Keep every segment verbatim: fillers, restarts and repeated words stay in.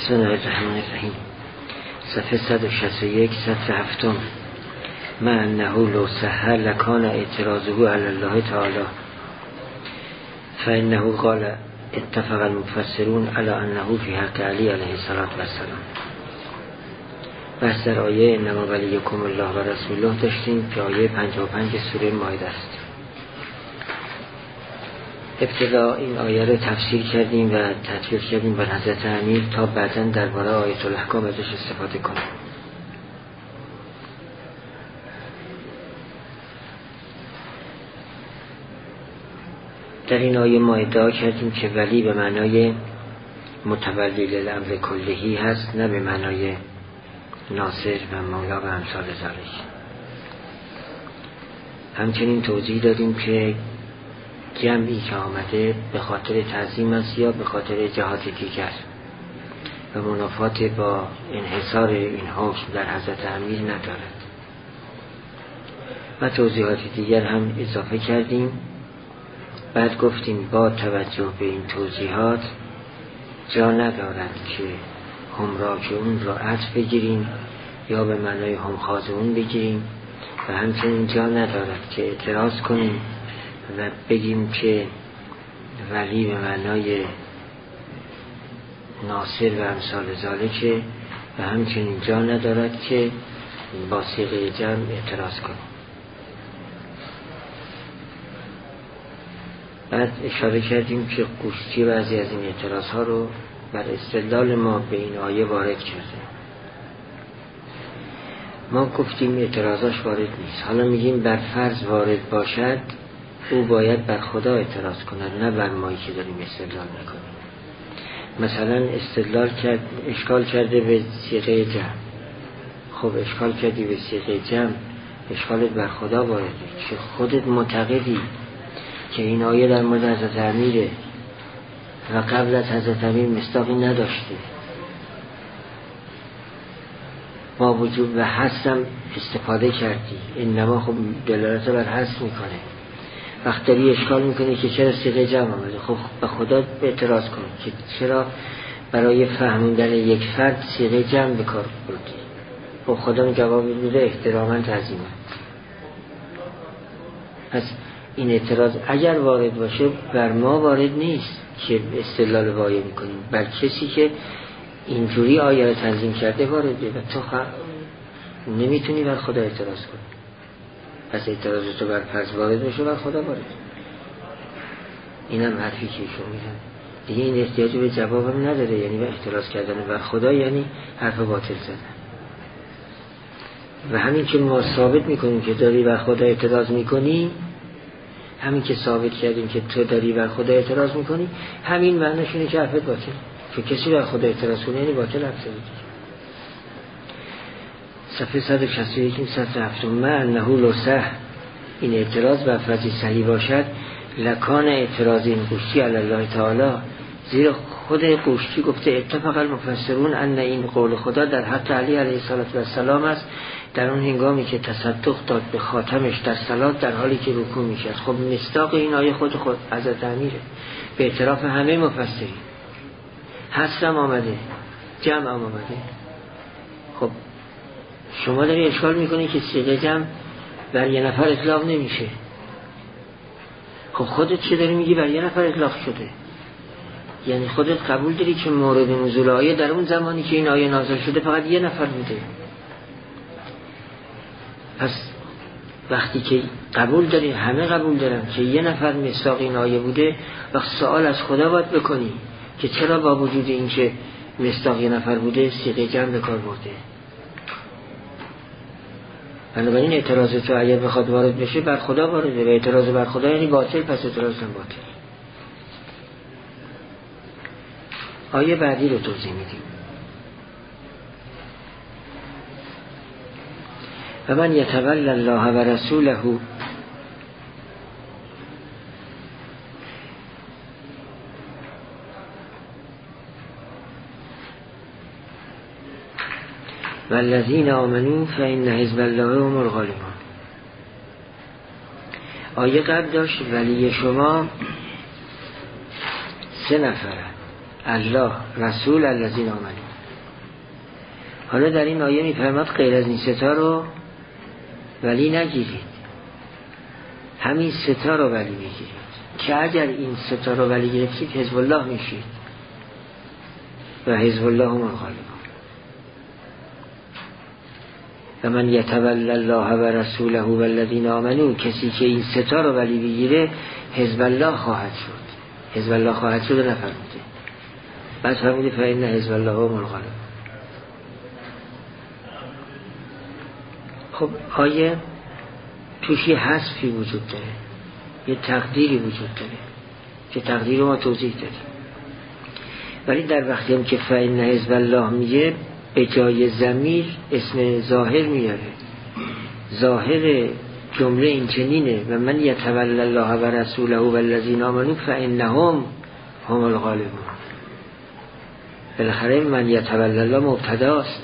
بسم الله الرحمن الرحیم. صفحه صد و شصت و یک، سطر هفتم. ما انه لو صح لکان اعتراضه علی الله تعالی فانه قال اتفق المفسرون علی انه فی حق علی علیه الصلاة والسلام. بحث در آیه انما ولیکم الله و رسوله داشتیم که آیه پنجاه و پنج سوره مائده است. ابتدا این آیه رو تفسیر کردیم و تطبیق کردیم بر حضرت امیر تا بعداً درباره آیت الاحکام ازش استفاده کنیم. در این آیه ما ادعا کردیم که ولی به معنای متولی للامر کلهی هست، نه به معنای ناصر و مولا و امثال ذالک. همچنین توضیح دادیم که جمعی که آمده به خاطر تعظیم است یا به خاطر جهات دیگر و منافات با انحصار این حکم در حضرت امیر ندارد. و توضیحات دیگر هم اضافه کردیم. بعد گفتیم با توجه به این توضیحات جا ندارد که هم را که اون را عطف بگیریم یا به معنای هم خواز اون بگیریم و همچنین جا ندارد که اعتراض کنیم و بگیم که ولی به معنای ناصر و امثال ذالک و همچنین جا ندارد که با صیغه جمع اعتراض کنیم. بعد اشاره کردیم که قوشچی بعضی از این اعتراض ها رو بر استدلال ما به این آیه وارد کرده. ما گفتیم اعتراضاش وارد نیست، حالا میگیم بر فرض وارد باشد او باید بر خدا اعتراض کند، نه بر مایی که داریم استدلال میکنیم. مثلا استدلال کرد، اشکال کرده به صیغه جمع. خب اشکال کردی به صیغه جمع، اشکالت بر خدا وارده که خودت معتقدی که این آیه در مورد حضرت امیره و قبل از حضرت امیر مصداقی نداشته، با وجود و هستم استفاده کردی، انما خب دلالت بر هست میکنه. وقت داری اشکال میکنه که چرا صیغه جمع آمده، خب به خدا اعتراض کن که چرا برای فهمیدن یک فرد صیغه جمع به کار بردی. خب خدا جواب میده احتراما تعظیما. پس این اعتراض اگر وارد باشه بر ما وارد نیست که استدلال وایه میکنیم، بر کسی که اینجوری آیه رو تنظیم کرده وارده و تو خ... نمیتونی بر خدا اعتراض کنی. پس اعتراض تو بر فرض وارد باشه بر خدا وارد. اینم حرفی که ایشون میزنه دیگه، این احتیاج به جواب هم نداره، یعنی به اعتراض کردن بر خدا یعنی حرف باطل زدن. و همین که ما ثابت میکنیم که داری بر خدا اعتراض میکنی، همین که ثابت کردیم که تو داری بر خدا اعتراض میکنی، همین معنیش اینه که حرفت باطل. چون کسی بر خدا اعتراض کنه یعنی باطل حرف زده. صفحه صد و شصت و یک، سطر هفتم. ما انه لو صح، این اعتراض بر فرضی صحیح باشد لکان اعتراض این قوشچی علی الله تعالی، زیرا خود قوشچی گفته اتفق المفسرون ان این قول خدا در حق علی علیه السلام است در اون هنگامی که تصدق داد به خاتمش در صلات در حالی که رکوع میشد. خب مصداق این آیه خود خود حضرت امیره به اعتراف همه مفسرین. حسم آمده، جمع آمده. خب شما داری اشکال میکنی که صیغه جمع بر یه نفر اطلاق نمیشه. خب خودت چه داری میگی بر یه نفر اطلاق شده؟ یعنی خودت قبول داری که مورد نزول آیه در اون زمانی که این آیه نازل شده فقط یه نفر بوده. پس وقتی که قبول داری، همه قبول دارن که یه نفر مصداق این آیه بوده، وقت سوال از خدا باید بکنی که چرا با وجود این که مصداق یه نفر بوده صیغه جمع به کار برده. بنابراین اعتراض تو اگر بخواد وارد بشه بر خدا وارده و اعتراض بر خدا یعنی باطل، پس اعتراض هم باطل. آیه بعدی رو توضیح میدیم. و من یتولی الله و رسوله والذین آمنوا فإن حزب الله هم الغالبون. آیه قبل داشت ولی شما سه نفره، الله، رسول، الذین آمنوا. حالا در این آیه میفرماد غیر از این ستا رو ولی نگیرید، همین ستا رو ولی بگیرید که اگر این ستا رو ولی گرفتید حزب الله میشید و حزب الله هم الغالبون. و من یتولی الله و رسوله و الذین آمنوا، کسی که این ستا رو ولی بگیره حزب الله خواهد شد. حزب الله خواهد شد نفرموده، بعد فرموده فإن حزب الله هم الغالبون. خب آیه توش یه حذفی وجود داره، یه تقدیری وجود داره که تقدیر رو ما توضیح دادیم، ولی در وقتی هم که فإن حزب الله میگه به جای ضمیر اسم ظاهر میاره. ظاهر جمله این چنینه و من یتولی الله و رسوله و الذین آمنوا فإنهم هم الغالبون. بالاخره من یتولی الله مبتداست،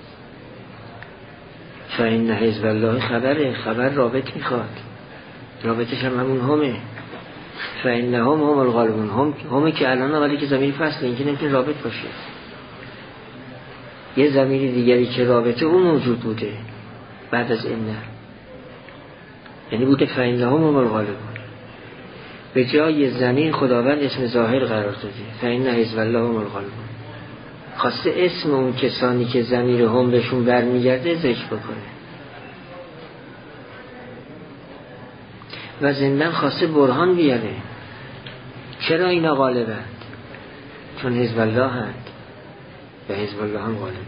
فإن حزب الله خبره، خبر رابط میخواد، رابطش هم همون همه. فإنهم هم الغالبون، هم همه که الان ولی که ضمیر فصله، اینکه نمیتونه رابط باشه. یه ضمیر دیگری که رابطه اون موجود بوده بعد از این، یعنی بوده فإنهم هم الغالبون. به جای ضمیر خداوند اسم ظاهر قرار داده فإن حزب الله هم الغالبون، خواسته اسم اون کسانی که ضمیر هم بهشون برمیگرده ذکر بکنه و زندن خواسته برهان بیاره. چرا اینا غالبند؟ چون حزب الله هست و حزب الله هم غالبه.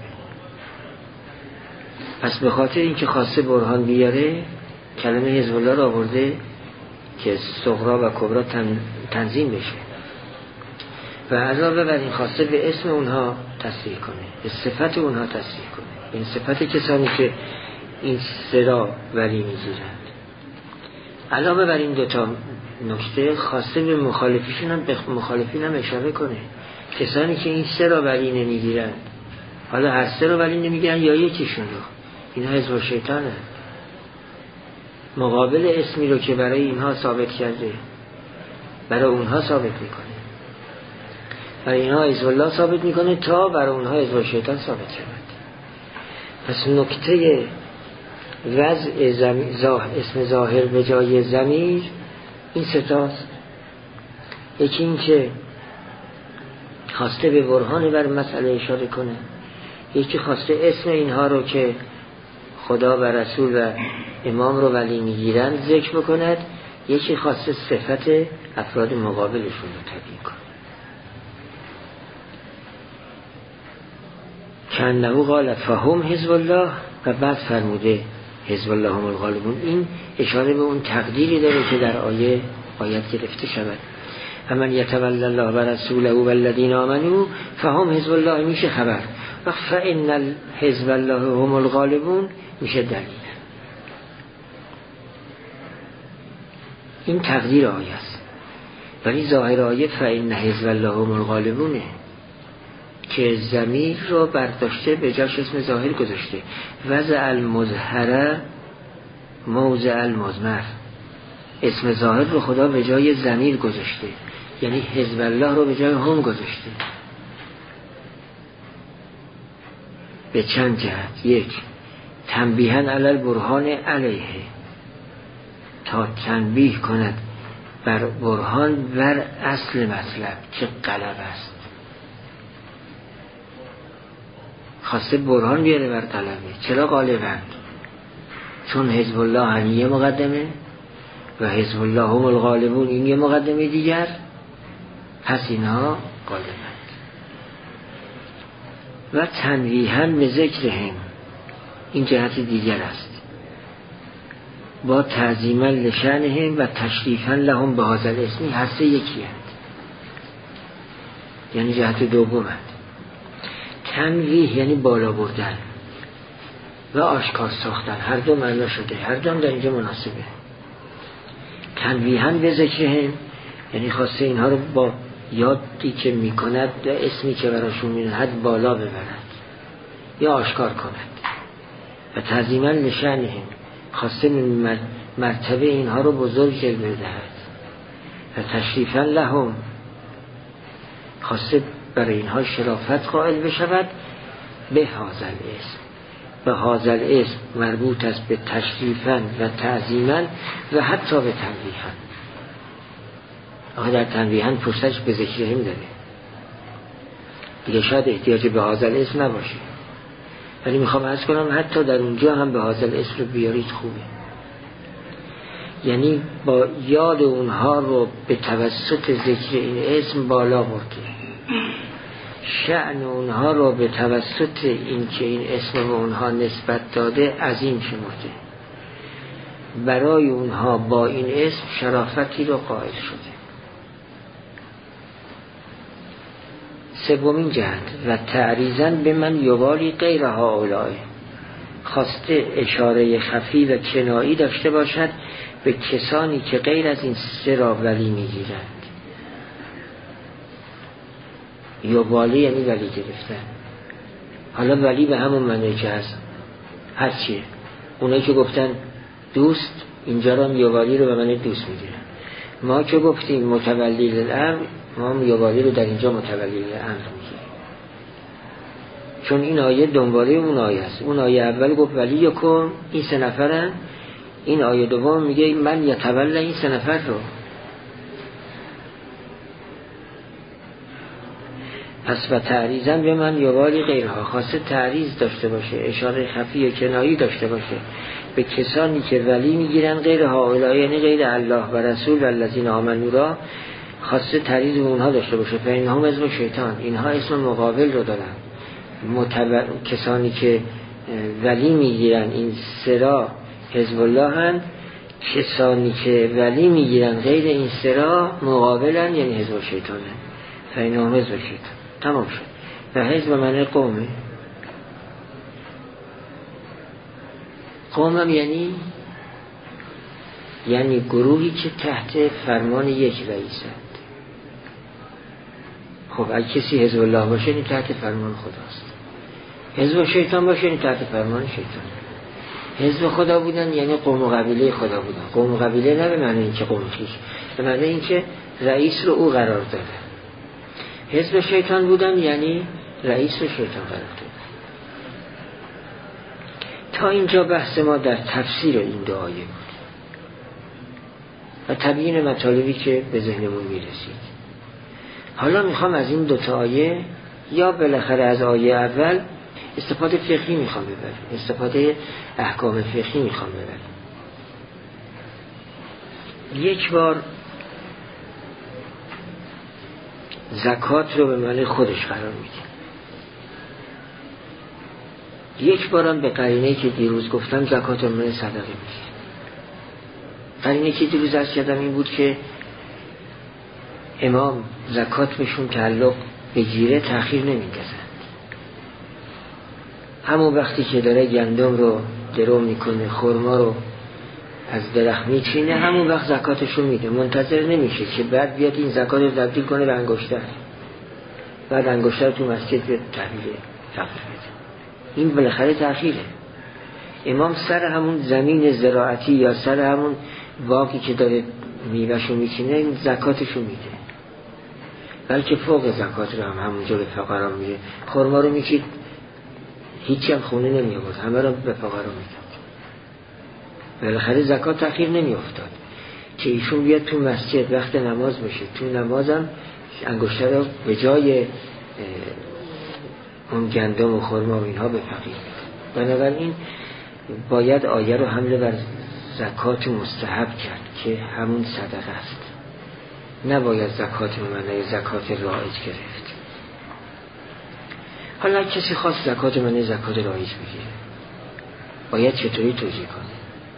پس به خاطر اینکه خواسته برهان بیاره کلمه حزب الله را آورده که صغرا و کبرا تن، تنظیم بشه و علاوه بر این خواسته به اسم اونها تصریح کنه، به صفت اونها تصریح کنه، این صفت کسانی که این سرا ولی میگیرند. علاوه بر این دوتا نکته خواسته به مخالفیشون هم به مخالفین هم اشاره کنه، کسانی که این سرا ولی نمیگیرند، حالا هر سرا ولی نمیگیرند یا یکیشون رو، اینا حزب شیطانه. مقابل اسمی رو که برای اینها ثابت کرده برای اونها ثابت میکنه، برای اینها حزب الله ثابت میکنه تا برای اونها حزب شیطان ثابت شود. پس نکته وضع زاه اسم ظاهر به جای ضمیر این ستاست. یکی این که خواسته به برهان بر مسئله اشاره کنه، یکی خواسته اسم اینها رو که خدا و رسول و امام رو ولی میگیرند ذکر بکند، یکی خواسته صفت افراد مقابلشون رو تبیین کنه. کأنه قال فهم حزب الله و بعد فرموده حزب الله هم الغالبون. این اشاره به اون تقدیری داره که در آیه آیت گرفته شود. و من یتولی الله و رسوله و الذین آمنوا فهم حزب الله میشه خبر و فإن حزب الله هم الغالبون میشه دلیل. این تقدیر آیه است، ولی ظاهر آیه فإن حزب الله هم الغالبونه که ضمیر رو برداشته به جاش اسم ظاهر گذاشته. وضع المظهره موضع المضمر، اسم ظاهر رو خدا به جای ضمیر گذاشته، یعنی حزب الله رو به جای هم گذاشته. به چند جهت: یک، تنبیهاً علی البرهان علیه، تا تنبیه کند بر برهان بر اصل مطلب که غلب است. خواسته برهان بیاره بر طلبه. چرا غالبند؟ چون حزب الله هم یه مقدمه و حزب الله هم الغالبون این یه مقدمه دیگر، پس اینها غالبند. و تنویحاً به ذکرهم، این جهت دیگر است، با تعظیما لشأنهم و تشریفا لهم به هذا الاسم، هر سه یکی هست، یعنی جهت دوم هست. تنویح یعنی بالا بردن و آشکار ساختن، هر دو معنا شده، هر دو در اینجا مناسبه. تنویحاً به ذکرهم یعنی خواسته اینها رو با یادی که میکند و اسمی که براشون میدهد بالا ببرد یا آشکار کند. و تعظیما لشأنهم خواسته مرتبه اینها رو بزرگ جلوه دهد. و تشریفا لهم خواسته برای اینها شرافت قائل بشود به هذا الاسم. به هذا الاسم مربوط است به تشریفاً و تعظیماً و حتی به تنبیهاً. آخه در تنبیهاً پرسش به ذکرهم داره دیگه، شاید احتیاج به هذا الاسم نباشه، ولی میخوام عرض کنم حتی در اونجا هم به هذا الاسم رو بیارید خوبه. یعنی با یاد اونها رو به توسط ذکر این اسم بالا برده، شأن اونها رو به توسط این که این اسم به اونها نسبت داده عظیم شمرده، برای اونها با این اسم شرافتی رو قائل شده. سومین جهت و تعریضاً به من یوالی غیر هؤلاء، خواسته اشاره خفی و کنایی داشته باشد به کسانی که غیر از این سه را ولی میگیرند. یوالی یعنی ولی گرفتن. حالا ولی به همون معنی که هست هرچیه، اونایی که گفتن دوست اینجا را یوالی رو به معنی دوست میگیرن. ما که گفتیم متولی الامر، ما هم یوالی رو در اینجا متولی الامر میگیریم، چون این آیه دنباله اون آیه است. اون آیه اول گفت ولی یکم این سه نفرن، این آیه دوم میگه من یتولی این سه نفر رو. پس و تعریضاً به من یوالی غیرها، خواسته تعریض داشته باشه، اشاره خفی و کنایی داشته باشه به کسانی که ولی میگیرن غیر هؤلاء، یعنی غیر الله و رسول و الذین آمنوا را، خواسته تعریض به اونها داشته باشه. فإنهم حزب شیطان، اینها اسم مقابل رو دارن. متبع... کسانی که ولی میگیرن این سرا حزب الله هن، کسانی که ولی میگیرن غیر این سرا مقابلن، یعنی حزب شیطان هن. فإنهم حزب شیطان. تمام شد. و حزب معنی قومه. قومم یعنی یعنی گروهی که تحت فرمان یک رئیسند. خب اگه کسی حزب الله باشه این تحت فرمان خداست، حزب شیطان باشه این تحت فرمان شیطان. حزب خدا بودن یعنی قوم و قبیله خدا بودن. قوم و قبیله نه به معنی اینکه قوم خیش، به معنی اینکه رئیس رو او قرار داده. حزب شیطان بودن یعنی رئیس رو شیطان قرار داده. تا اینجا بحث ما در تفسیر این دو آیه بود و تبیین مطالبی که به ذهنمون میرسید. حالا میخوام از این دو تا آیه یا بالاخره از آیه اول استفاده فقهی میخوام ببرم، استفاده احکام فقهی میخوام ببرم. یک بار زکات رو به معنی خودش قرار میده، یک بارم به قرینه‌ای که دیروز گفتم زکات رو به معنی صدقه میگیره. قرینه‌ای که دیروز عرض کردم این بود که امام زکات میشون تعلق بگیره تأخیر نمیندازند. همون وقتی که داره گندم رو درو میکنه، خرما رو از درخت میچینه، همون وقت زکاتشو میده. منتظر نمیشه که بعد بیاد این زکات رو تبدیل کنه به انگشتر، بعد انگشتر تو مسجد به تحویل فقر بده. این بالاخره تأخیره. امام سر همون زمین زراعتی یا سر همون باغی که داره میوهشو میچینه این زکاتشو میده، بلکه فوق زکات رو هم همونجا به فقرا میده. خرما رو میچید هیچی هم خونه نمی آورد، همه رو به فقرا میداد. بالاخره زکات تأخیر نمی افتاد که ایشون بیاد تو مسجد وقت نماز بشه، تو نمازم انگشتر رو به جای اون گندم و خرما و اینها به فقیر میداد. بنابراین باید آیه رو حمله بر زکات مستحب کرد که همون صدقه است، نباید زکات به معنی زکات رایج گرفت. حالا کسی خواست زکات به معنی زکات رایج بگیره، باید چطوری توجیه کنه؟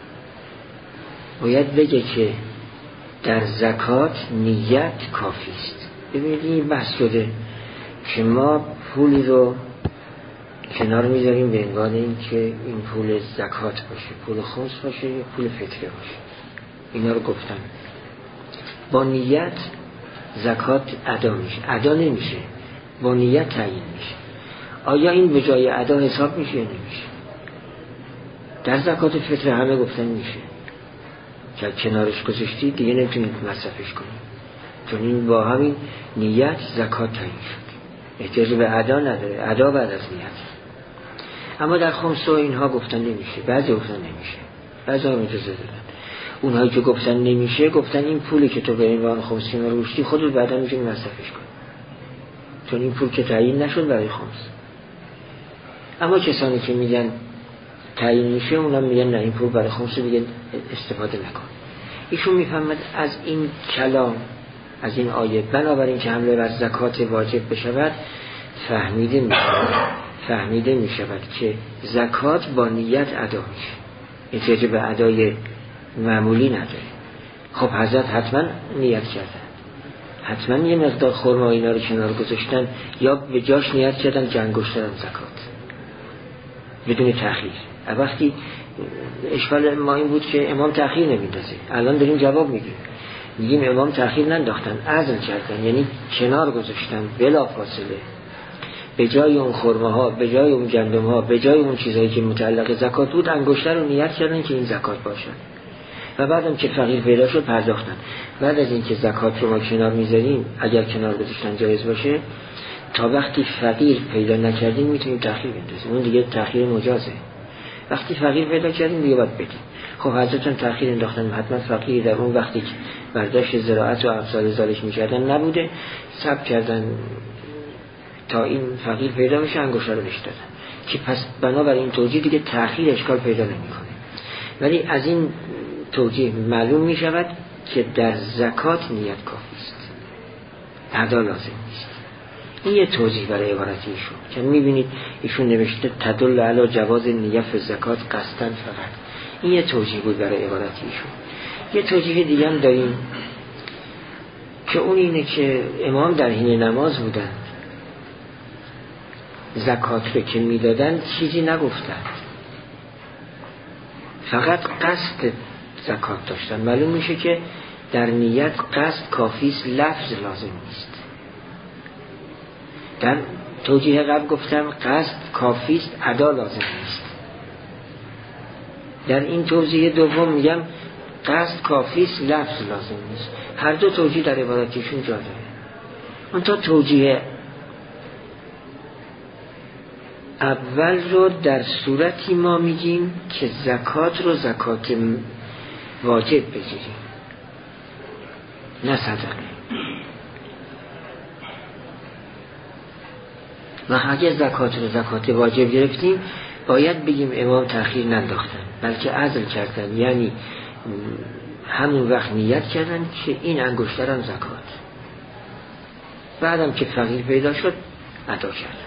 باید بگه که در زکات نیت کافی است. ببینید این بحث شده که ما پولی رو کنار میذاریم به عنوان این که این پول زکات باشه، پول خمس باشه یا پول فطره باشه. اینا رو گفتم با نیت زکات ادا میشه. ادا نمیشه، با نیت تعیین میشه. آیا این به جای ادا حساب میشه یا نمیشه؟ در زکات فطره همه گفتن میشه، که کنارش گذاشتی دیگه نمیتونید مصرفش کنید، چون این با همین نیت زکات تعیین شد، احتیاج به ادا نداره. ادا بعد از نیت. اما در خمس و اینها گفتن نمیشه، بعضی گفتن نمیشه، بعضی هم اجازه دادن. اونهایی که گفتن نمیشه گفتن این پولی که تو به عنوان خمسی ما روشتی خودت بعدا میتونی مصرفش کنی، چون این پول که تعیین نشد برای خمس. اما کسانی که میگن تعیین میشه اونا میگن نه این پول برای خمس دیگه استفاده نکن. ایشون میفهمد از این کلام، از این آیه، بنابراین که حمله بر زکات واجب بشود فهمیده میشود فهمیده میشود که زکات با نیت ادا میشه، احتیاج به ادای معمولی نداره. خب حضرت حتما نیت کردن، حتما یه مقدار خرما اینا رو کنار گذاشتن یا به جاش نیت کردن که انگشترم زکات بدون تأخیر. وقتی اشکال ما این بود که امام تأخیر نمیندازه، الان داریم جواب میگیم، میگیم امام تأخیر ننداختن، عزل کردن، یعنی کنار گذاشتن بلا فاصله به جای اون خرماها، به جای اون گندمها، به جای اون چیزایی که متعلق زکات بود انگشتر رو نیت کردن که این زکات باشن و بعدم که فقیر پیدا شد پرداختن. بعد از این که زکات رو ما کنار میذاریم، اگر کنار گذاشتن جایز باشه، تا وقتی فقیر پیدا نکردیم میتونیم تأخیر بندازیم، اون دیگه تأخیر مجازه. وقتی فقیر پیدا کردیم دیگه باید بدیم. خب حضرت هم تأخیر انداختن، حتما فقیر در اون وقتی که برداشت زراعت و افزال زالش میکردن نبوده، صبر کردن تا این فقیر پیدا بشه انگشتر رو بهش دادن که پس بنابراین این توجیه دیگه تأخیر اشکال پیدا نمیکنه. ولی از این توجیه معلوم میشود که در زکات نیت کافی است، ادا لازم نیست. این یه توضیح برای عبارت ایشون که میبینید ایشون نوشته تدل علی جواز نیت زکات قصدن فقط. این یه توضیح بود برای عبارت ایشون. یه توضیح دیگه هم داریم که اون اینه که امام در حین نماز بودن، زکات رو که میدادن چیزی نگفتن، فقط قصد زکات داشتن. معلوم میشه که در نیت قصد کافیست، لفظ لازم نیست. در توجیه قبل گفتم قصد کافیست، ادا لازم نیست. در این توجیه دوم میگم قصد کافیست، لفظ لازم نیست. هر دو توجیه در عبارتیشون جا داره. اون تا توجیه اول رو در صورتی ما میگیم که زکات رو زکات واجب بگیریم، نه صدقه. و اگه زکات رو زکات واجب گرفتیم باید بگیم امام تأخیر ننداختن بلکه عزل کردن، یعنی همون وقت نیت کردن که این انگشترم زکات، بعدم که فقیر پیدا شد ادا کردن.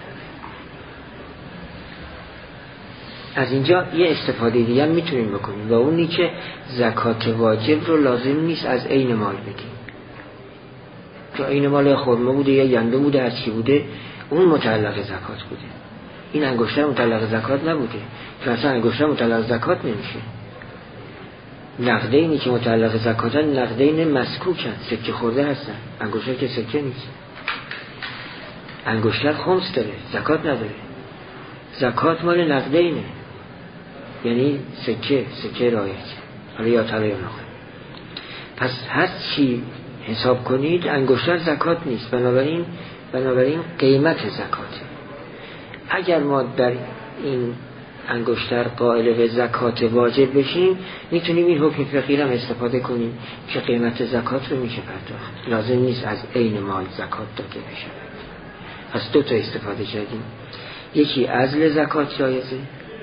از اینجا یه استفاده دیگه هم میتونیم بکنیم و اونی که زکات واجب رو لازم نیست از عین مال بدیم، که عین مال خرما بوده یا گندم بوده هر چی بوده اون متعلق زکات بوده، این انگشتر متعلق زکات نبوده، که اصلا انگشتر متعلق زکات نمیشه. نقدینی که متعلق زکاتن نقدین مسکوکن، سکه خورده هستن، انگشتر که سکه نیست. انگشتر خمس داره، زکات نداره. زکات مال نقدینه، یعنی سکه سکه رایج، حالا یا طلا یا نقره. پس هر چی حساب کنید انگشتر زکات نیست، بنابراین بنابراین قیمت زکاته. اگر ما در این انگشتر قائل به زکات واجب بشیم میتونیم این حکم فقهی هم استفاده کنیم که قیمت زکات رو میشه پرداخت، لازم نیست از عین مال زکات داده بشه. پس دو تا استفاده کردیم، یکی عزل زکات جایزه،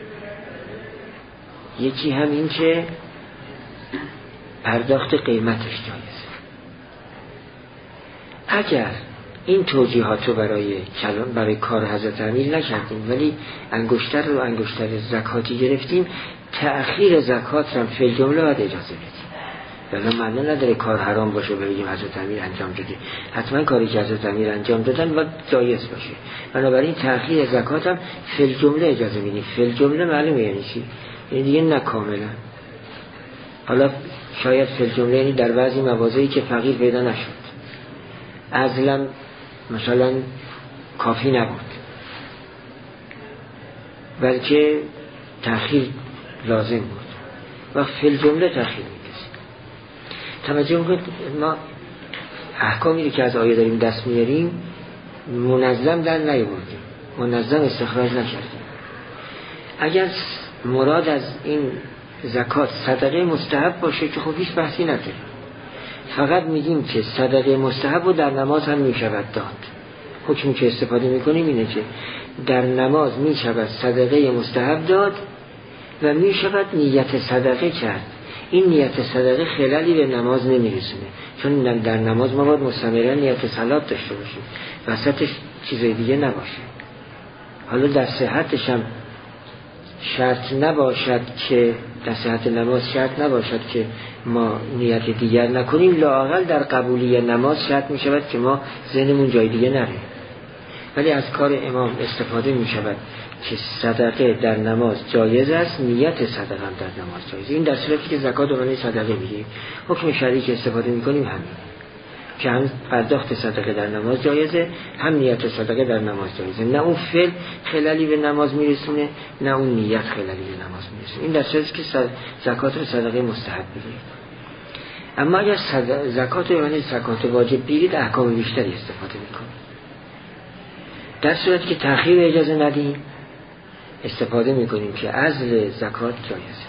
یکی هم این که پرداخت قیمتش جایزه. اگر این توجیهات رو برای کلام برای کار حضرت امیر نکردیم ولی انگشتر رو انگشتر زکاتی گرفتیم، تأخیر زکات رو فی الجمله باید اجازه بدیم. ولی معنی نداره کار حرام باشه بگیم حضرت امیر انجام داده، حتما کاری که حضرت امیر انجام دادن باید جایز باشه. بنابراین تأخیر زکات هم فی الجمله اجازه میدیم. فی الجمله معلومه یعنی چی؟ یعنی دیگه نه کاملا. حالا شاید فی الجمله یعنی در بعضی مواضعی که فقیر پیدا نشد، عزلم مثلا کافی نبود بلکه تأخیر لازم بود و فی الجمله تأخیر میکشیم. توجه میکنید ما احکامی که از آیه داریم دست میاریم منظم در نیاوردیم، منظم استخراج نکردیم. اگر مراد از این زکات صدقه مستحب باشه که خب هیچ بحثی نداره، فقط میگیم که صدقه مستحب رو در نماز هم میشود داد. حکمی که استفاده میکنیم اینه که در نماز میشود صدقه مستحب داد و میشود نیت صدقه کرد. این نیت صدقه خلالی به نماز نمیرسونه، چون در نماز ما باید مستمرا نیت صلات داشته باشیم، وسطش چیزای دیگه نباشه. حالا در صحتش هم شرط نباشد که در صحت نماز شرط نباشد که ما نیت دیگر نکنیم، لااقل در قبولی نماز شرط می شود که ما ذهنمون جای دیگه نره. ولی از کار امام استفاده می شود که صدقه در نماز جایز است، نیت صدقه هم در نماز جایز. این در صورتی که زکات و معنی صدقه میگیم. حکم شرعی که استفاده می کنیم همین، که هم پرداخت صدقه در نماز جایزه، هم نیت صدقه در نماز جایزه. نه اون فعل خلالی به نماز میرسونه، نه اون نیت خلالی به نماز میرسونه. این در صورتی که زکات و صدقه مستحب بگیرید. اما اگر زکات و معنی زکات واجب بگیرید، احکام بیشتری استفاده میکنید. در صورتی که تأخیر اجازه ندیم، استفاده میکنیم که عزل زکات جایزه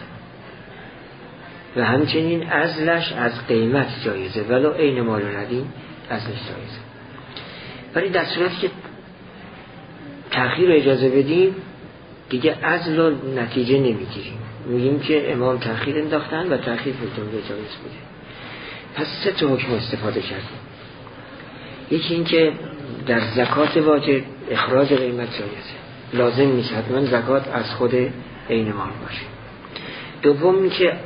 و همچنین عزلش از قیمت جایزه، ولو عین مال ندیم عزلش جایزه. ولی در صورتی که تأخیر اجازه بدیم، دیگه عزل و نتیجه نمیگیریم، میگیم که امام تأخیر انداختن و تأخیر فیلتون جایز بوده. پس سه تا حکم استفاده کردیم. یکی این که در زکات واجب اخراج قیمت جایزه، لازم نیست حتما زکات از خود عین مال باشه. دوم این که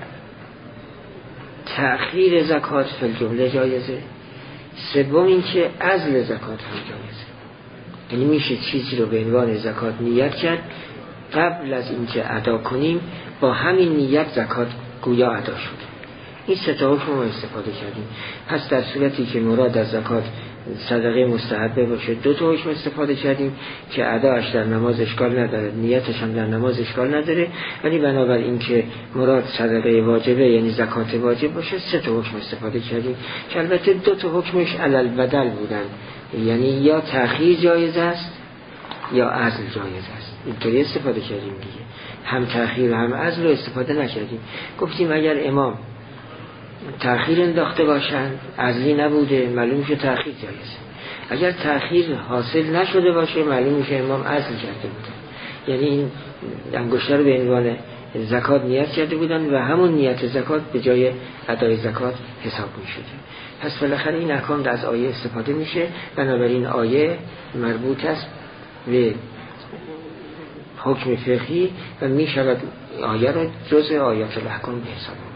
تأخیر زکات فی الجمله جایزه. سوم این که عزل زکات هم جایزه، یعنی میشه چیزی رو به عنوان زکات نیت کرد، قبل از اینکه ادا کنیم با همین نیت زکات گویا ادا شد. این سه تا حکم رو استفاده کردیم. پس در صورتی که مراد از زکات صدقه مستحبه باشه، دو تا حکم استفاده کردیم که اداش در نماز اشکال نداره، نیتش هم در نماز اشکال نداره. ولی بنابراین که مراد صدقه واجبه یعنی زکات واجب باشه، سه تا حکم استفاده کردیم که البته دو تا حکمش علل بدل بودن، یعنی یا تأخیر جایز است یا عزل جایز است. اینطوری استفاده کردیم دیگه، هم تأخیر و هم عزل رو استفاده نکردیم. گفتیم اگر امام تأخیر انداخته باشند، عزلی نبوده، معلوم میشه تأخیر جایزه. اگر تأخیر حاصل نشده باشه، معلوم میشه امام عزل کرده بودن، یعنی این انگشتر رو به عنوان زکات نیت کرده بودن و همون نیت زکات به جای ادای زکات حساب میشده. پس بالاخره این احکام از آیه استفاده میشه، بنابراین آیه مربوط است به حکم فقهی و میشود آیه رو جزء آیات الاحکام به حساب میشه.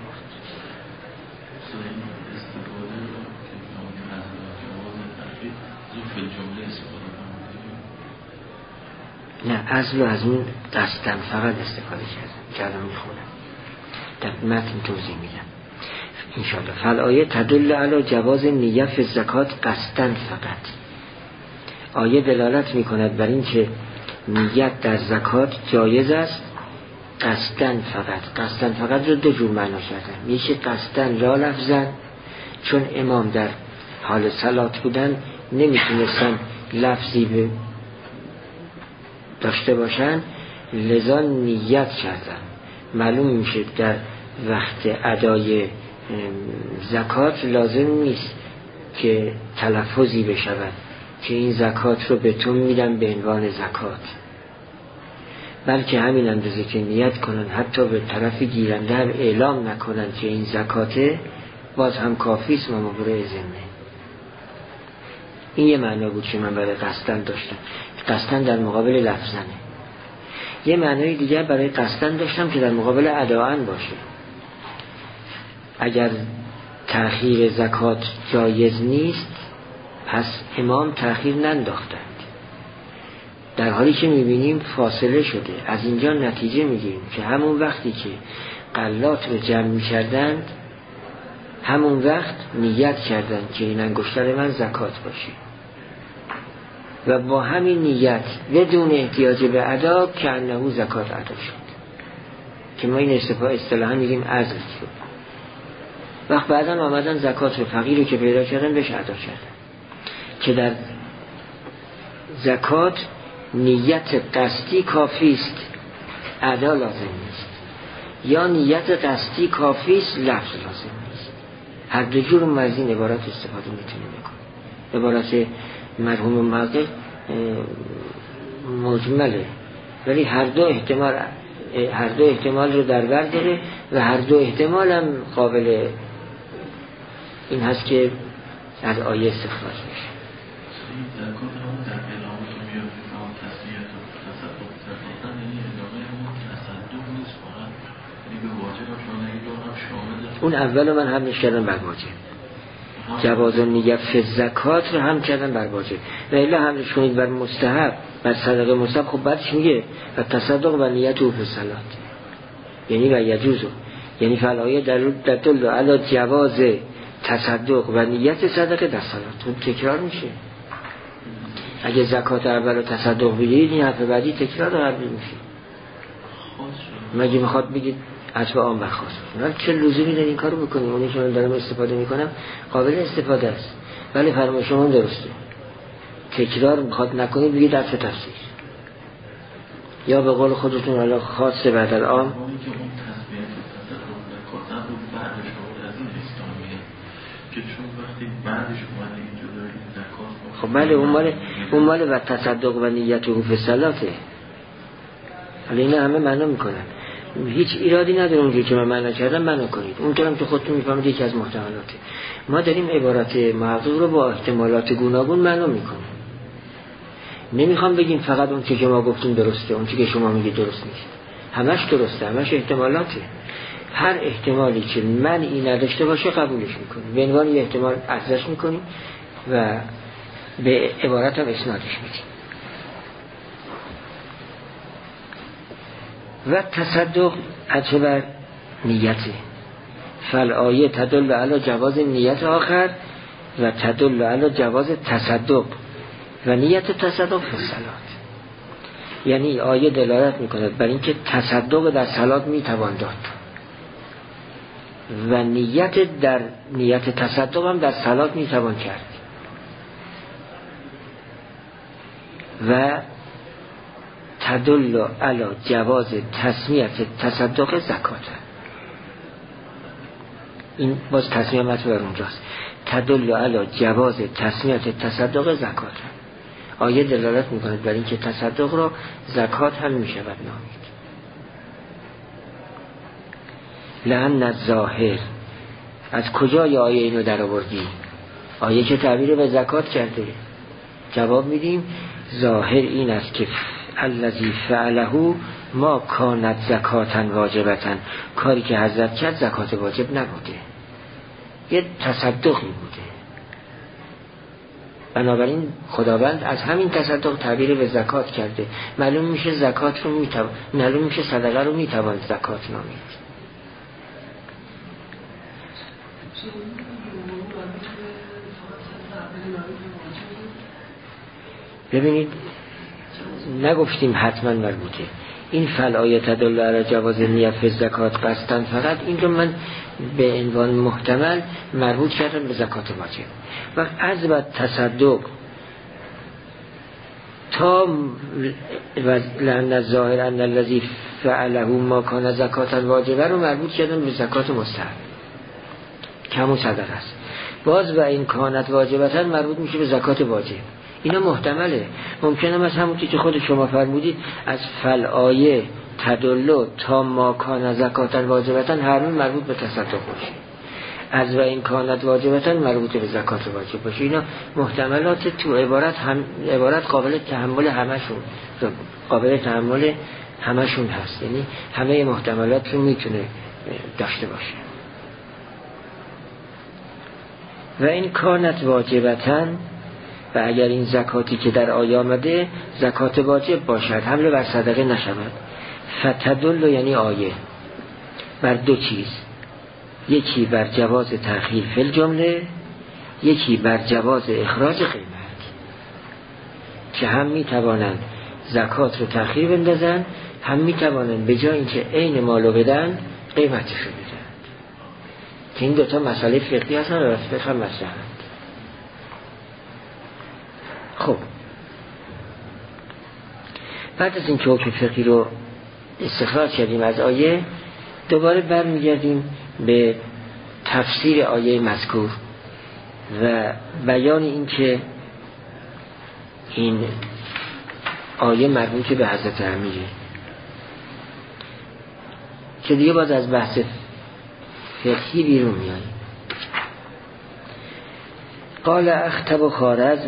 نه، عزل و از اون قصدن فقط استفاده کردم که الان میخونم در متن توضیح میدم انشاءالله. فالآیه تدل علی جواز نیت فی الزکات قصدن فقط. آیه دلالت میکند بر این که نیت در زکات جایز است قصدن فقط. قصدن فقط رو دو جور معنا کردن، یکی قصدن لا لفظن، چون امام در حال صلات بودن نمیتونستن لفظی به داشته باشن، لذا نیت کردن. معلوم میشه در وقت ادای زکات لازم نیست که تلفظی بشود که این زکات رو به تو میدم به عنوان زکات، بلکه همین اندازه که نیت کنن، حتی به طرف گیرنده هم اعلام نکنن که این زکاته، باز هم کافیست و مبرئ ذمه. این یه معنا بود که من برای قصدن داشتم، قصدن در مقابل لفظنه. یه معنای دیگر برای قصدن داشتم که در مقابل اداعن باشه. اگر تأخیر زکات جایز نیست، پس امام تأخیر ننداختند، در حالی که میبینیم فاصله شده. از اینجا نتیجه میگیریم که همون وقتی که غلات رو جمع میکردند، همون وقت نیت کردند که این انگشتر من زکات باشه و با همین نیت بدون احتیاج به ادا که انه زکات ادا شد، که ما این اصطلاحا میگیم عزل شد. وقت بعدا آمدن زکات رو فقیر رو که پیدا کردن بهش ادا کردن، که در زکات نیت قصدی کافی است. ادا لازم نیست، یا نیت قصدی کافی است لفظ لازم نیست. هر دو جور از این عبارات استفاده میتونیم بکنیم. عبارت مرحوم محقق مجمله ولی هر دو احتمال هر دو احتمال رو در بر داره و هر دو احتمال هم قابل این هست که از آیه استخراج میشه. اون اول من هم نشدن بر واجب، جواز نیت فی زکات رو هم کردن بر واجب و الا همش کنید بر مستحب، بر صدقه مستحب. خب بعدش میگه و تصدق و نیت او فی صلات، یعنی و یجوزو، یعنی فلایه در در دل علی جواز تصدق و نیت صدقه در صلات. اون تکرار میشه. اگه زکات اول و تصدق بگیرید این حرف بعدی تکرار رو قبل میشه. مگه میخواد بگید عطف عام برخواست کنید؟ چه لزومی داره این کارو بکنید؟ اونی که من دارم استفاده میکنم قابل استفاده است، ولی فرمایش شما درسته. تکرار میخواد نکنید بگید عطف تفسیر، یا به قول خودتون حالا خاص بعد الان. خب بله اون مال اون مال و تصدق و نیت او فی صلاته. حالا اینا همه معنا میکنن، هیچ ایرادی نداره اونجوری که من معنا کردم معنا کنید. اونطورم که خودتون میفهمید یکی از محتملاته. ما داریم عبارات محقق رو با احتمالات گوناگون معنا میکنیم. نمیخوام بگیم فقط اون چیزی که ما گفتیم درسته، اون چیزی که شما میگید درست نیست. همش درسته، همش احتمالاته. هر احتمالی که من این نداشته باشه قبولش میکنیم، به عنوان یه احتمال ارزش میکنیم و به عبارت هم اسنادش میدیم. و تصدق اعتبار نیته، فالآیه تدل علی جواز نیت آخر و تدل علی جواز تصدق و نیت تصدق فی صلات. یعنی آیه دلالت میکنه بر اینکه تصدق در صلات میتوان داد و نیت در نیت تصدق هم در صلات میتوان کرد و تدل علی جواز تسمیه تصدق زکات. این باز تسمیه مطلب بر اونجاست. تدل علی جواز تسمیه تصدق زکات. آیه دلالت میکنه بر اینکه تصدق را زکات هم میشود نامید. لأن الظاهر، از کجای آیه اینو در آوردی؟ آیه که تعبیر به زکات کرده. جواب میدیم ظاهر این است که الذی فعله ما کانت زکاتن واجبتن، کاری که حضرت کرد زکات واجب نبوده، یه تصدقی بوده. بنابراین خداوند از همین تصدق تعبیر به زکات کرده. معلوم میشه زکات رو میتوان، معلوم میشه صدقه رو میتوان زکات نامید. ببینید نگفتیم حتما مربوطه. این فالآیه تدل علی جواز نیت فی زکات قصدن، فقط این رو من به عنوان محتمل مربوط کردم به زکات واجب. و از بعد تصدق تا لأن الظاهر ان الذی فعله ما کان زکاتا واجبه رو مربوط کردم به زکات مستحب که همون صدقه است. باز و این کانت واجبتن مربوط میشه به زکات واجب. اینا محتمله. ممکنه مثلا همون که خود شما فرمودید از فالآیه تدلو تا ما کان زکاتن واجبتن هر من مربوط به تصدق باشه، از و این کانت واجبتن مربوط به زکات واجب باشه. اینا محتملات تو عبارت هم عبارت قابل تحمل همشون قابل تحمل همشون هست، یعنی همه محتملات رو میتونه داشته باشه. و این کانت واجبتن، و اگر این زکاتی که در آیه آمده زکات واجب باشد حمله بر صدقه نشود، فتدل یعنی آیه بر دو چیز، یکی بر جواز تأخیر فی الجمله، یکی بر جواز اخراج قیمت، که هم میتوانند زکات رو تأخیر بندازن، هم میتوانند به جای اینکه عین مالو بدن قیمتش رو بدن. که این دوتا مسئله فقهی هستن و فقه هم مسئله. خب بعد از این که حکم فقهی رو استخراج کردیم از آیه، دوباره برمیگردیم به تفسیر آیه مذکور و بیان این که این آیه مربوط به حضرت امیره که دیگه باز از بحث فقهی بیرون میاد. قال اخطب خوارزم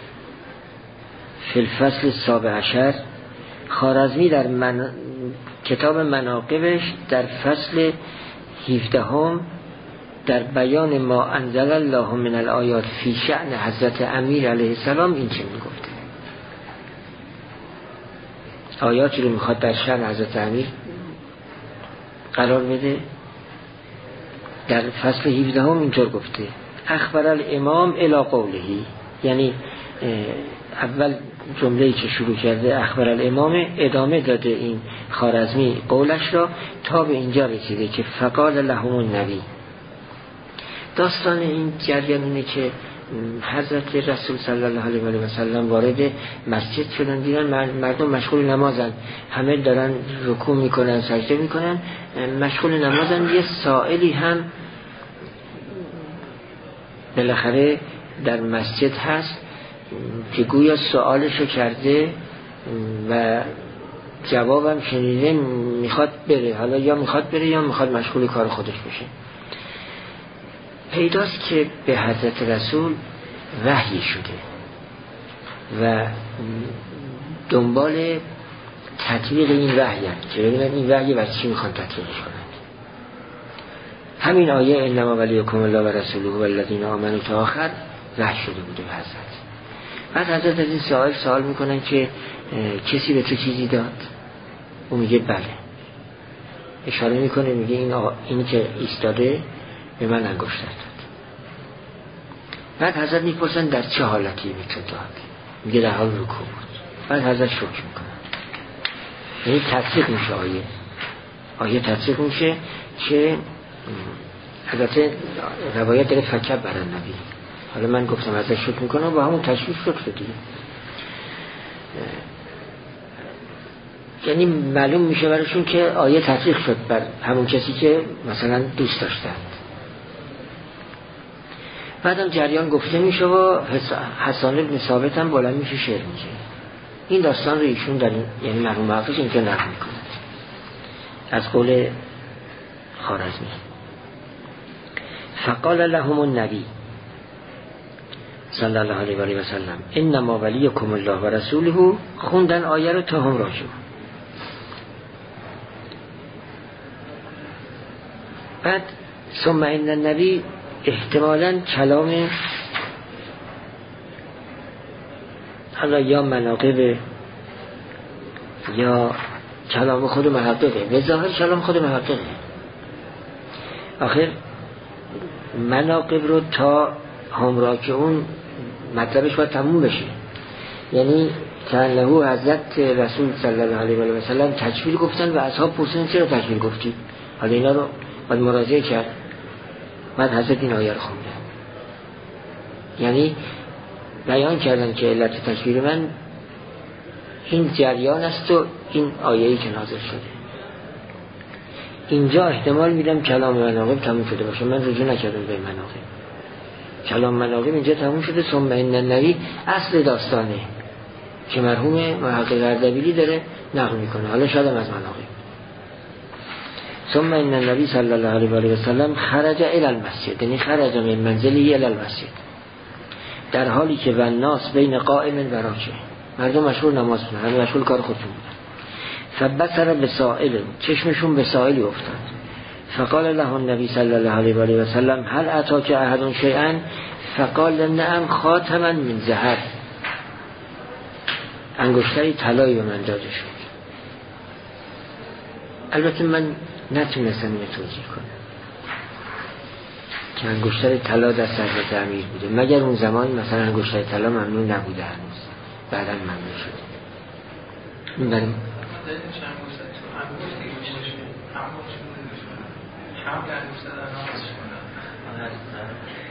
فی الفصل السابع عشر، خوارزمی در من... کتاب مناقبش در فصل هفدهم در بیان ما انزل الله من الآیات فی شأن حضرت امیر علیه السلام این چه میگفته، آیاتی رو میخواد در شأن حضرت امیر قرار بده. در فصل هفدهم اینطور گفته اخبر الامام الی قولهی، یعنی اول جمله‌ای که شروع کرده اخبر الامام ادامه داده این خوارزمی قولش را تا به اینجا رسیده که فقال لهم النبی. داستان این جریان اینه که حضرت رسول صلی الله علیه و سلم وارد مسجد شدن، دیدن مردم مشغول نمازن، همه دارن رکوع میکنن سجده میکنن مشغول نمازن. یه سائلی هم بالاخره در مسجد هست که گویا سوالشو کرده و جوابم شنیده، میخواد بره، حالا یا میخواد بره یا میخواد مشغول کار خودش بشه. پیداست که به حضرت رسول وحی شده و دنبال تطبیق این وحی هست که ببینن این وحی بر چی میخوان تطبیقش کنند. همین آیه انما ولیکم الله و رسوله و الذین آمنوا تا آخر وحی شده بوده به حضرت. بعد حضرت از این سوال سوال میکنن که کسی به تو چیزی داد؟ او میگه بله. اشاره میکنه میگه این آ... اینی که ایستاده به من انگشتر داد. بعد حضرت میپرسن در چه حالتی به تو داد؟ میگه در حال رکوع بود. بعد حضرت شکر میکنن. یعنی تصدیق میشه آیه آیه تصدیق میشه که حضرت روایت داره فکر برن نبی. حالا من گفتم ازش شکر میکنم با همون تشویش شکر دیگه، یعنی معلوم میشه براشون که آیه تصدیق شد بر همون کسی که مثلا دوست داشتند. بعدم جریان گفته میشه و حسان بن ثابت هم بلند میشه شعر میگه. این داستان رو ایشون در این یعنی مرحوم حافظ اینجا نقل میکنه از قول خوارزمی. فقال لهم النبی صلی الله علیه و سلم انما ولیکم الله و رسوله، خوندن آیه رو تا هم راجع. بعد ثم ان النبی احتمالاً کلام حالا یا مناقب یا کلام خود محققه، به ظاهر کلام خود محققه. آخر مناقب رو تا همراه که اون مطلبش باید تموم بشه، یعنی تنهو حضرت رسول صلی الله علیه و سلم تکمیل گفتن و اصحاب پرسیدن چرا تکمیل گفتی؟ حالا اینا رو باید مراجعه کرد. بعد حضرت این آیه رو خونده، یعنی بیان کردن که علت تکمیل من این جریان است و این آیه‌ای که نازل شده. اینجا احتمال میدم کلام مناقب تموم شده باشه، من رجوع نکردم به مناقب. کلام مناقب اینجا تموم شده. ثم ان النبی اصل داستانه که مرحوم محقق اردبیلی داره نقل میکنه، حالا شاید از مناقب. ثم ان النبی صلی الله علیه و سلم خرج الی المسجد، یعنی خرج من منزله الی المسجد، در حالی که و الناس بین قائم و راکع، مردم مشغول نماز می‌خونن، همه مشغول کار خودشون بودن. فبصر بسائل، چشمشون به سائلی افتاد. فقال له النبی صلی الله علیه و سلم هل اتاک احد شیئا؟ فقال نعم خاتما من ذهب، انگشتری طلایی به من داده شد. البته من نتونستم اینو توضیح کنم که انگشتر طلا دست حضرت امیر بوده، مگر اون زمان مثلا انگشتر طلا ممنوع نبوده، هنوز بعداً ممنوع شده. این بریم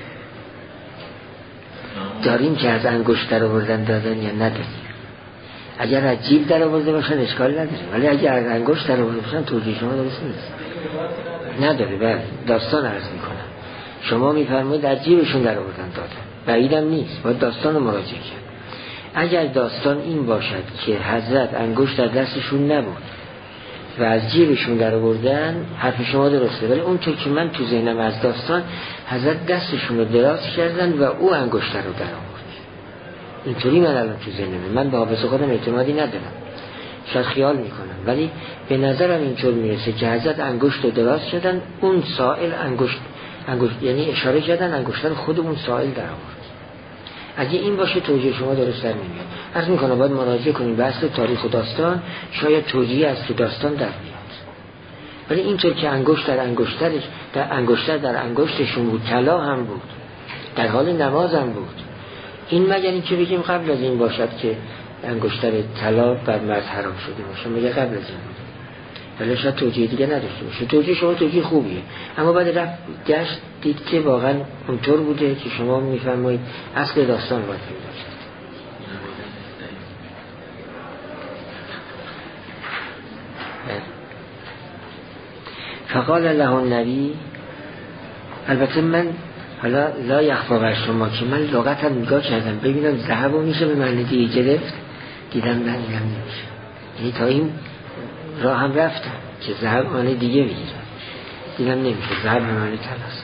داریم که از انگشتر آوردن دادن یا نداریم. اگر از جیب در آورده باشن اشکال نداره، ولی اگر از انگشت در آورده باشن توجیه شما درست نیست. نداره. بله داستان عرض میکنم. شما میفرمایید از جیبشون در آوردن دادن، بعیدم نیست، باید داستان رو مراجعه کرد. اگر داستان این باشد که حضرت انگشت در دستشون نبود و از جیبشون در آوردن، حرف شما درسته، ولی اونطور که من تو ذهنم از داستان، حضرت دستشون رو دراز کردن و او انگشت رو در آورد. اینطوری من الان تو ذهنم، من به حافظ خودم اعتمادی ندارم، شاید خیال میکنم، ولی به نظرم اینطور میرسه که حضرت انگشت رو دراز کردن، اون سائل انگشت انگشت یعنی اشاره کردن انگشت رو خود اون سائل در آورد. اگه این باشه توجیه شما درست در نمیاد. عرض میکنم باید مراجعه کنیم به اصل تاریخ و داستان، شاید توجیه از تو داستان در میاد. ولی اینطور که انگشت در انگشترش در انگشتر در انگشتشون بود، طلا هم بود، در حال نماز هم بود، این مگر این که بگیم قبل از این باشد که انگشتر طلا بر مرد حرام شده باشه، مگر قبل از این بود، ولی شاید توجیه دیگه نداشته باشه. توجیه شما توجیه خوبیه، اما بعد رفت گشت دید که واقعا اونطور بوده که شما میفرمایید اصل داستان باید میداشت. فقال له النبی، البته من حالا لا یخفا بر شما که من لغت هم نگاه کردم ببینم ذهب رو میشه به معنی دیگه گرفت، دیدم نه اینم نمیشه، یعنی تا این راه هم رفتم که ذهب معنی دیگه بگیرم، دیدم نمیشه، ذهب به معنی طلاست.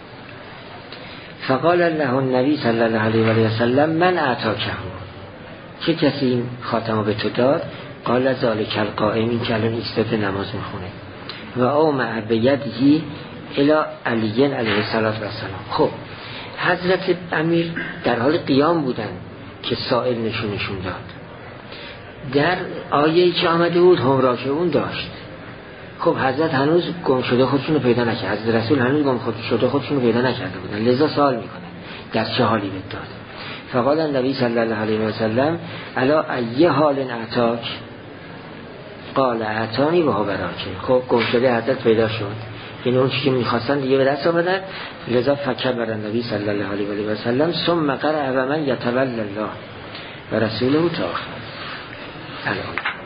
فقال له النبی صلی الله علیه و سلم من اعطاکه، چه کسی این خاتمو به تو داد؟ قال ذالک القائم، این که الان ایستاده نماز میخونه، و او مع بیدهی الی علی علیه السلام. خب حضرت امیر در حال قیام بودن که سائل نشونشون داد. در آیه‌ای که آمده بود هم راکعون داشت. خب حضرت هنوز گم شده خودشون رو پیدا نکرد، حضرت رسول هنوز گم شده خودشون رو پیدا نکرده بودن، لذا سوال میکنه در چه حالی بهت داد؟ فقال النبی صلی الله علیه و سلم الا ای حال اعطاک؟ قال اعطانی و هو براکه. خب گم شده حضرت پیدا شد، یعنی اون چیزی که میخواستن دیگه به دست آوردن، لذا فکبر النبی صلی الله علیه و سلم ثم قرأ و من یتولی الله و رسوله تا آخر. الان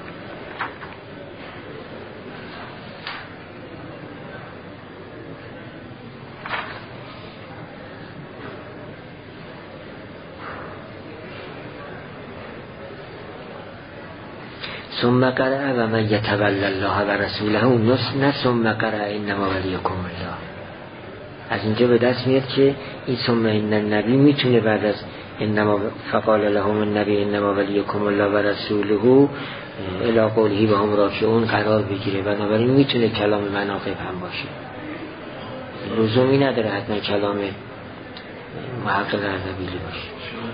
ثم قرأ و من یتولی الله و رسوله نه ثم قرأ انما ولیکم الله. از اینجا به دست میاد که این ثم ان النبی میتونه بعد از انما فقال لهم النبی انما ولیکم الله و رسوله الی قوله و هم راکعون قرار بگیره، بنابراین میتونه کلام مناقب هم باشه، لزومی نداره حتما کلام محقق اردبیلی باشه.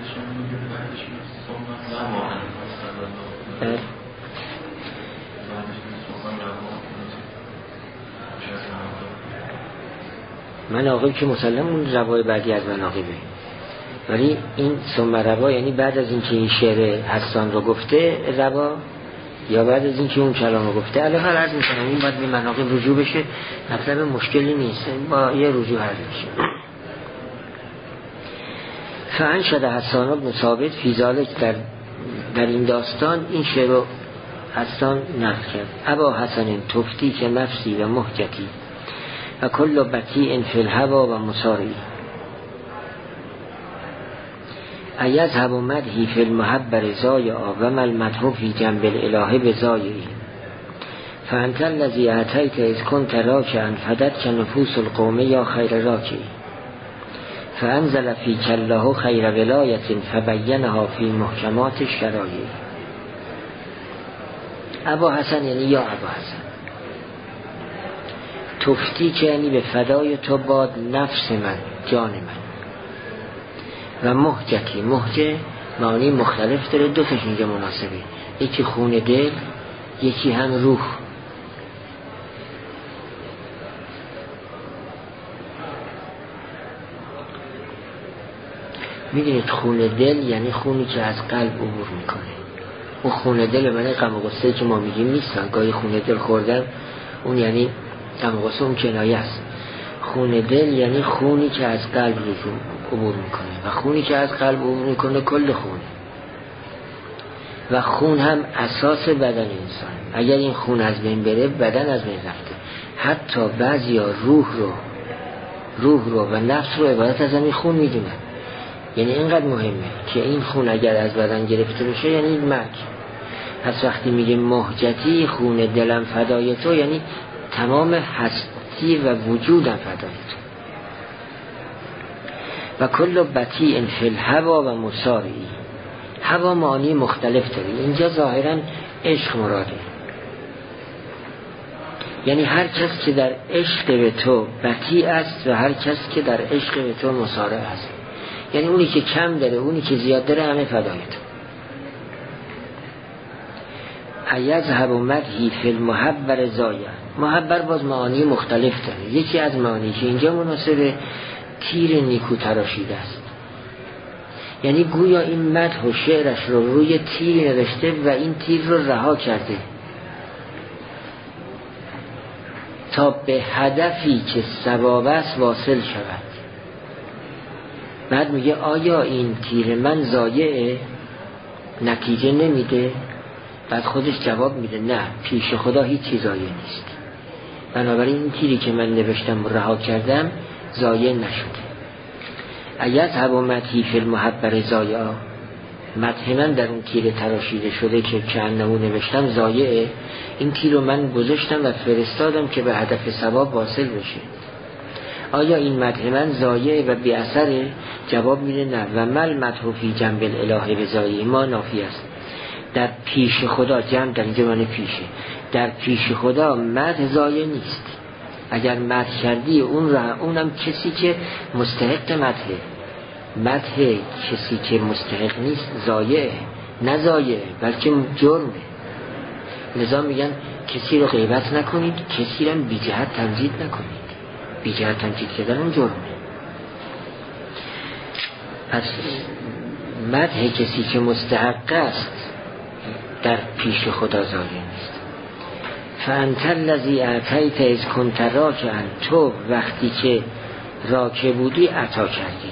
مناقب که مسلم اون روای بعدی از مناقبه، ولی این ثم روا یعنی بعد از اینکه این شعر حسان رو گفته روا، یا بعد از اینکه اون کلام رو گفته. الان هر عرض میکنم این باید به مناقب رجوع بشه، مطلب مشکلی نیست، با یه رجوع حل بشه. فعن شده حسان بن ثابت فی ذالک، در در این داستان این شعر رو حسان نقل کرد. ابا حسن تفتی که نفسی و محجتی و کل بطیء فی الهوا و مساری ایذهب مدحی فی المحبر زایعا و مل مدحو فی جنب الاله بزایعی فانت الذی اعطیت اذ کنت راکعا فدتک نفوس القوم یا خیر راکی فانزل فی کله خیر ولایت فبینها فی محکمات الشرایع. ابا حسن یعنی یا ابا حسن تفتی که یعنی به فدای تو باد نفس من، جان من، و محجتی، محجه معنی مختلف داره، دو تاش اینجا مناسبه، یکی خون دل، یکی هم روح. میدونید خون دل یعنی خونی که از قلب عبور میکنه. اون خون دل معنی غم و غصه که ما میگیم نیستن، گاهی خون دل خوردن اون یعنی غم و غصه، اون کنایه است. خون دل یعنی خونی که از قلب عبور میکنه و خونی که از قلب عبور میکنه کل خونه. و خون هم اساس بدن انسان. اگر این خون از بین بره بدن از بین رفته. حتی بعضیا روح رو روح رو و نفس رو عبارت از همین خون میدونن. یعنی اینقدر مهمه که این خون اگر از بدن گرفته بشه یعنی مرگ. پس وقتی میگه مهجتی خون دلم فدای تو، یعنی تمام هستی و وجودم فدای تو. و کل بطیء فی الهوا و مساری. هوا معانی مختلف داره. اینجا ظاهرا عشق مراده، یعنی هر کس که در عشق به تو بطیء است و هر کس که در عشق به تو مسارع است. یعنی اونی که کم داره اونی که زیاد داره همه فدای تو. ایذهب مدحی فی المحبر زایا. محبر باز معانی مختلف داره. یکی از معانی که اینجا مناسب تیر نیکو تراشیده است، یعنی گویا این مدح و شعرش رو روی تیر نوشته و این تیر رو رها کرده تا به هدفی که ثواب است واصل شود. بعد میگه آیا این تیر من ضایعه، نتیجه نمیده؟ بعد خودش جواب میده نه، پیش خدا هیچی ضایع نیست. بنابراین این تیری که من نوشتم و رها کردم ضایع نشده. ایذهب مدحی فی المحبر زایا. مدح من در اون تیر تراشیده شده که کأنه نوشتم ضایعه. این تیر رو من گذاشتم و فرستادم که به هدف ثواب واصل بشه. آیا این مدح من ضایعه و بی اثره؟ جواب میده نه. و مل مدح فی جنب الاله بضایع ما نافی است. در پیش خدا، جنب در اینجا معنی پیشه، در پیش خدا مدح ضایع نیست. اگر مدح کردی اون را، اونم کسی که مستحق مدحه. مدح کسی که مستحق نیست ضایعه، نه ضایعه بلکه جرمه. لذا میگن کسی رو غیبت نکنید، کسی رو بی جهت تمجید نکنید. بی جهت تمجید کردن اون جرمه. پس مدح کسی که مستحق است در پیش خدا ضایع نیست. فانت الذی اعطیت اذ کنت راکعا. تو وقتی که راکع بودی عطا کردی.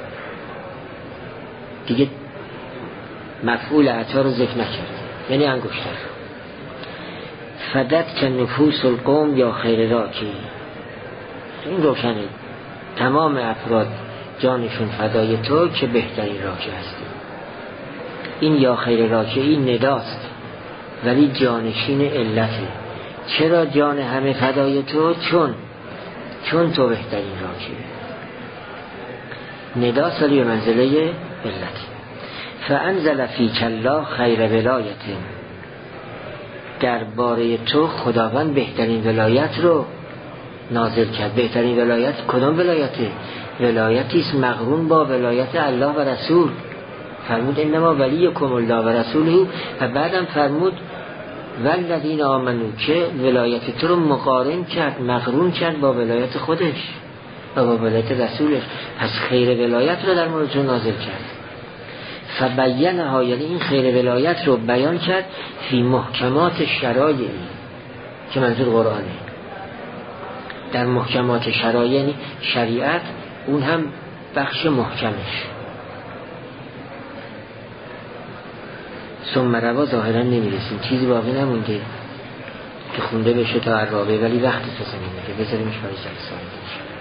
دیگه مفعول عطا رو ذکر نکرد، یعنی انگشتر. فدت که نفوس القوم یا خیر راکی. این روشنه، تمام افراد جانشون فدای تو که بهترین راکی هستی. این یا خیر راکی این نداست ولی جانشین علته. چرا جان همه فدای تو؟ چون چون تو بهترین راکی. ندا سالی به منزله علت. فانزل فیک الله خیر ولایت. درباره تو خداوند بهترین ولایت رو نازل کرد. بهترین ولایت کدام ولایته؟ ولایتی است مقرون با ولایت الله و رسول. فرمود انما ولیکم الله و رسوله، و بعدم فرمود والذین آمنو، که ولایت تو رو مقارن کرد، مقرون کرد با ولایت خودش و با ولایت رسولش. پس خیر ولایت رو در مورد تو نازل کرد. فبینها، یعنی این خیر ولایت رو بیان کرد فی محکمات شرایع، که منظور قرآنه. در محکمات شرایع یعنی شریعت، اون هم بخش محکمش. ثم روا ظاهرا نمیرسیم، چیزی باقی نمونده که خونده بشه تا عرابه، ولی وقتی تو زمین میگه بذاریمش برای جلسه.